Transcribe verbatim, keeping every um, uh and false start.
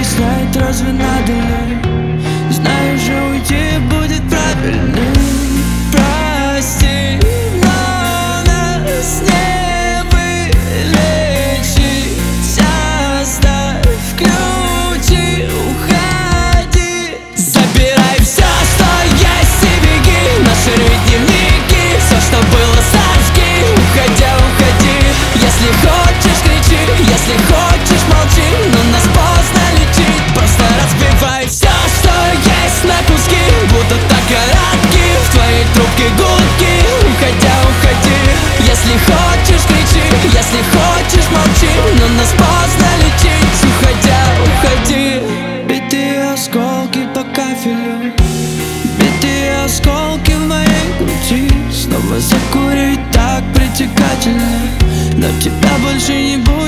объяснять, разве надо ли? Знаю же, уйти будет правильным. Прости, но нас не вылечить. Оставь ключи, уходи. Забирай все, что есть, и беги. Наши дневники, все, что было, сожги. Уходя, уходи. Если хочешь, кричи, если хочешь, молчи, но нас поздно лечить. Просто разбивай все, что есть, на куски. Будут так коротки в твоей трубке гудки. Уходя, уходи. Если хочешь, кричи, если хочешь, молчи, но нас поздно лечить. Уходя, уходи. Битые осколки по кафелю, битые осколки в моей груди. Снова закурить так притягательно, но тебя больше не будет.